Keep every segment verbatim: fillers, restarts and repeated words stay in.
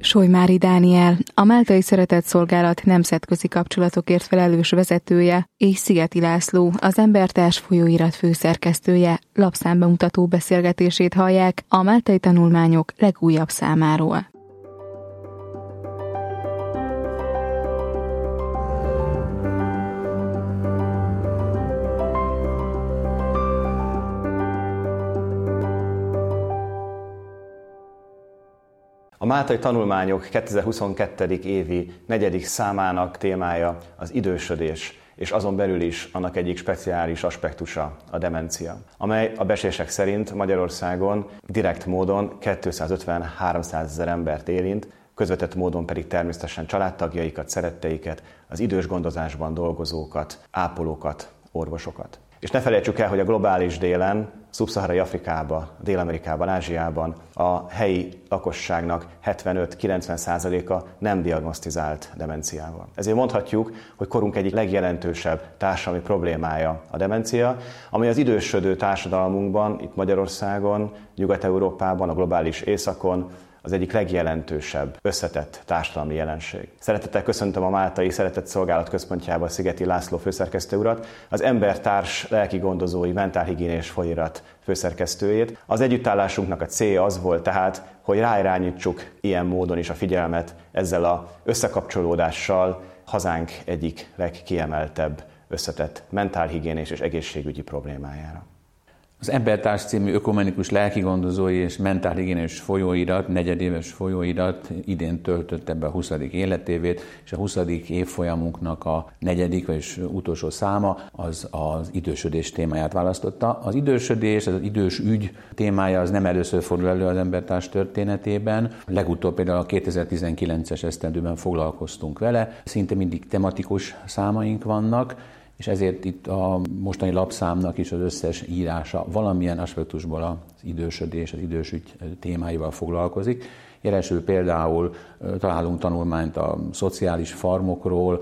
Solymári Dániel, a Máltai Szeretetszolgálat nemzetközi kapcsolatokért felelős vezetője, és Szigeti László, az Embertárs folyóirat főszerkesztője lapszámbemutató beszélgetését hallják a Máltai Tanulmányok legújabb számáról. A Máltai Tanulmányok kétezer-huszonkettő. évi negyedik számának témája az idősödés, és azon belül is annak egyik speciális aspektusa, a demencia, amely a becslések szerint Magyarországon direkt módon kétszázötven-háromszázezer embert érint, közvetett módon pedig természetesen családtagjaikat, szeretteiket, az idős gondozásban dolgozókat, ápolókat, orvosokat. És ne felejtsük el, hogy a globális délen, szubszaharai Afrikában, Dél-Amerikában, Ázsiában a helyi lakosságnak hetvenöt-kilencven százaléka nem diagnosztizált demenciával. Ezért mondhatjuk, hogy korunk egyik legjelentősebb társadalmi problémája a demencia, ami az idősödő társadalmunkban, itt Magyarországon, Nyugat-Európában, a globális északon az egyik legjelentősebb összetett társadalmi jelenség. Szeretettel köszöntöm a Máltai Szeretetszolgálat központjába Szigeti László főszerkesztő urat, az Embertárs lelki gondozói mentálhigiénés folyóirat főszerkesztőjét. Az együttállásunknak a célja az volt tehát, hogy ráirányítsuk ilyen módon is a figyelmet ezzel az összekapcsolódással hazánk egyik legkiemeltebb összetett mentálhigiénés és egészségügyi problémájára. Az Embertárs című ökumenikus lelkigondozói és mentálhigiénés folyóirat, negyedéves folyóirat idén töltötte be a huszadik életévét, és a huszadik évfolyamunknak a negyedik és utolsó száma az az idősödés témáját választotta. Az idősödés, az idős ügy témája az nem először fordul elő az Embertárs történetében. Legutóbb például a kétezer-tizenkilences esztendőben foglalkoztunk vele. Szinte mindig tematikus számaink vannak, és ezért itt a mostani lapszámnak is az összes írása valamilyen aspektusból az idősödés, az idősügy témáival foglalkozik. Jelesül például találunk tanulmányt a szociális farmokról,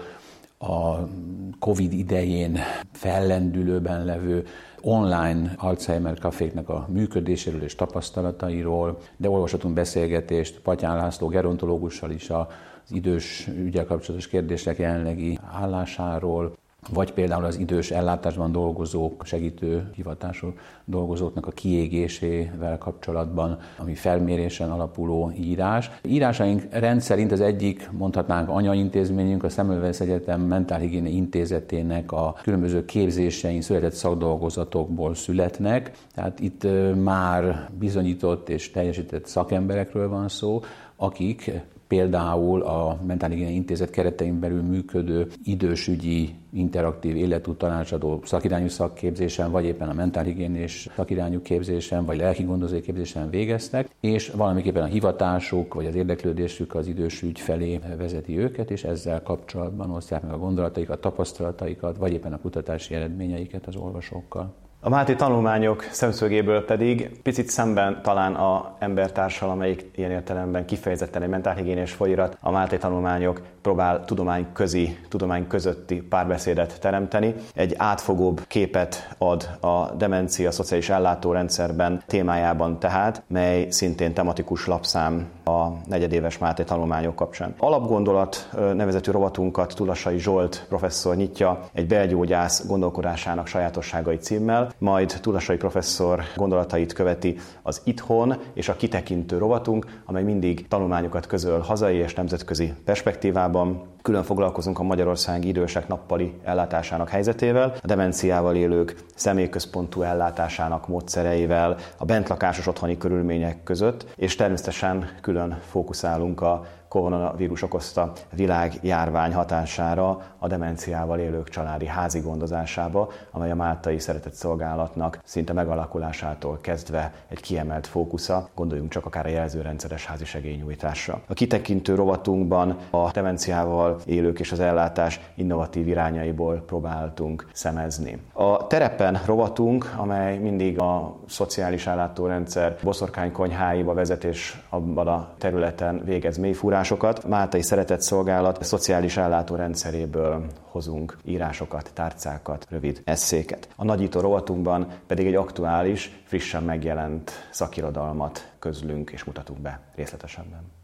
a Covid idején fellendülőben levő online Alzheimer kaféknak a működéséről és tapasztalatairól, de olvashatunk beszélgetést Patyán László gerontológussal is az idős ügyel kapcsolatos kérdések jelenlegi állásáról, vagy például az idős ellátásban dolgozók, segítő hivatású dolgozóknak a kiégésével kapcsolatban, ami felmérésen alapuló írás. Írásaink rendszerint az egyik, mondhatnánk anyaintézményünk, a Semmelweis Egyetem Mentálhigiénia Intézetének a különböző képzésein született szakdolgozatokból születnek. Tehát itt már bizonyított és teljesített szakemberekről van szó, akik például a Mentálhigiénia Intézet keretein belül működő idősügyi interaktív életút tanácsadó szakirányú szakképzésen, vagy éppen a mentálhigiénés szakirányú képzésen, vagy lelkigondozói képzésen végeztek, és valamiképpen a hivatásuk, vagy az érdeklődésük az idősügy felé vezeti őket, és ezzel kapcsolatban osztják meg a gondolataikat, tapasztalataikat, vagy éppen a kutatási eredményeiket az olvasókkal. A Máltai Tanulmányok szemszögéből pedig picit szemben talán a Embertárssal, amelyik ilyen értelemben kifejezetten egy mentálhigiénés folyóirat, a Máltai Tanulmányok próbál tudományközi, tudomány közötti párbeszédet teremteni. Egy átfogóbb képet ad a demencia szociális ellátórendszerben témájában tehát, mely szintén tematikus lapszám a negyedéves Máltai Tanulmányok kapcsán. Alapgondolat nevezetű rovatunkat Tulasai Zsolt professzor nyitja egy belgyógyász gondolkodásának sajátosságai címmel, majd Tulasai professzor gondolatait követi az Itthon és a Kitekintő rovatunk, amely mindig tanulmányokat közöl hazai és nemzetközi perspektívában. Külön foglalkozunk a magyarországi idősek nappali ellátásának helyzetével, a demenciával élők személyközpontú ellátásának módszereivel, a bentlakásos otthoni körülmények között, és természetesen külön fókuszálunk a koronavírus okozta világjárvány hatására a demenciával élők családi házi gondozásába, amely a Máltai Szeretetszolgálatnak szinte megalakulásától kezdve egy kiemelt fókusza, gondoljunk csak akár a jelzőrendszeres házi segélynyújtásra. A kitekintő rovatunkban a demenciával élők és az ellátás innovatív irányaiból próbáltunk szemezni. A terepen rovatunk, amely mindig a szociális ellátórendszer boszorkánykonyháiba vezet és abban a területen végez mélyfúrásokat, Máltai Szeretetszolgálat szociális ellátórendszeréből hozunk írásokat, tárcákat, rövid esszéket. A nagyító rovatunkban pedig egy aktuális, frissen megjelent szakirodalmat közlünk és mutatunk be részletesebben.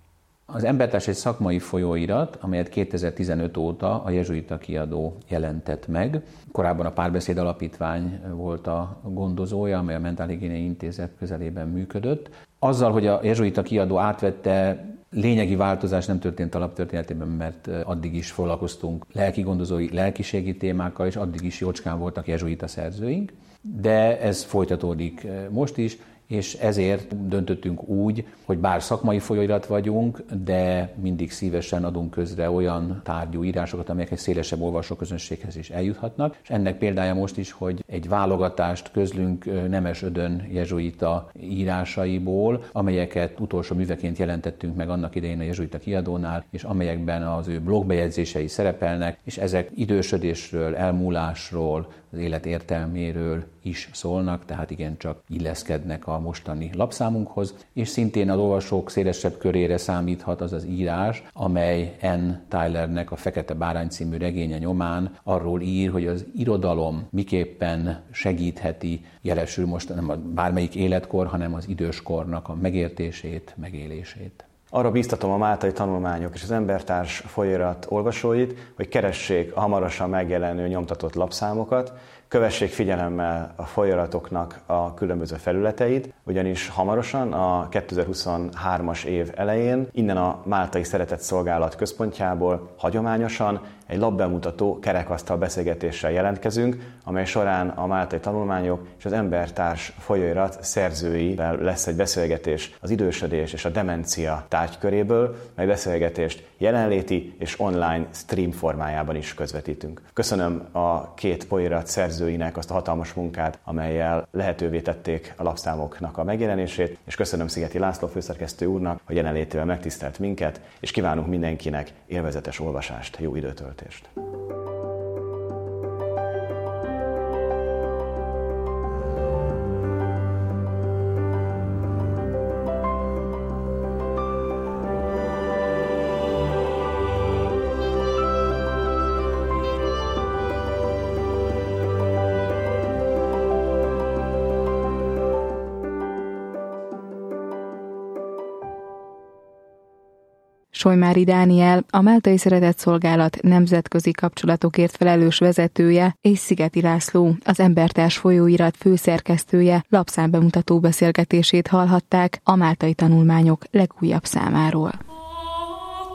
Az Embertárs egy szakmai folyóirat, amelyet kétezer-tizenöt óta a Jezsuita Kiadó jelentett meg. Korábban a Párbeszéd Alapítvány volt a gondozója, amely a Mentálhigiéniai Intézet közelében működött. Azzal, hogy a Jezsuita Kiadó átvette, lényegi változás nem történt alaptörténetében, mert addig is foglalkoztunk lelki gondozói, lelkiségi témákkal, és addig is jócskán voltak jezsuita szerzőink. De ez folytatódik most is, és ezért döntöttünk úgy, hogy bár szakmai folyóirat vagyunk, de mindig szívesen adunk közre olyan tárgyú írásokat, amelyek egy szélesebb olvasóközönséghez is eljuthatnak. És ennek példája most is, hogy egy válogatást közlünk Nemes Ödön jezsuita írásaiból, amelyeket utolsó műveként jelentettünk meg annak idején a Jezsuita Kiadónál, és amelyekben az ő blogbejegyzései szerepelnek, és ezek idősödésről, elmúlásról, az élet értelméről is szólnak, tehát igencsak illeszkednek a mostani lapszámunkhoz, és szintén az olvasók szélesebb körére számíthat az az írás, amely Ann Tylernek a Fekete Bárány című regénye nyomán arról ír, hogy az irodalom miképpen segítheti, jelesül most nem a bármelyik életkor, hanem az időskornak a megértését, megélését. Arra bíztatom a Máltai Tanulmányok és az Embertárs folyóirat olvasóit, hogy keressék a hamarosan megjelenő nyomtatott lapszámokat, kövessék figyelemmel a folyóiratoknak a különböző felületeit, ugyanis hamarosan a kétezer-huszonhármas év elején innen a Máltai Szeretett Szolgálat központjából hagyományosan egy lapbemutató kerekasztal beszélgetéssel jelentkezünk, amely során a Máltai Tanulmányok és az Embertárs folyóirat szerzőivel lesz egy beszélgetés az idősödés és a demencia tárgyköréből, mely beszélgetést jelenléti és online stream formájában is közvetítünk. Köszönöm a két folyóirat szerzőinek azt a hatalmas munkát, amellyel lehetővé tették a lapszámoknak a megjelenését, és köszönöm Szigeti László főszerkesztő úrnak, hogy jelenlétével megtisztelt minket, és kívánunk mindenkinek élvezetes olvasást, jó időtöltést. Solymári Dániel, a Máltai Szeretett Szolgálat nemzetközi kapcsolatokért felelős vezetője, és Szigeti László, az Embertárs folyóirat főszerkesztője lapszám bemutató beszélgetését hallhatták a Máltai Tanulmányok legújabb számáról.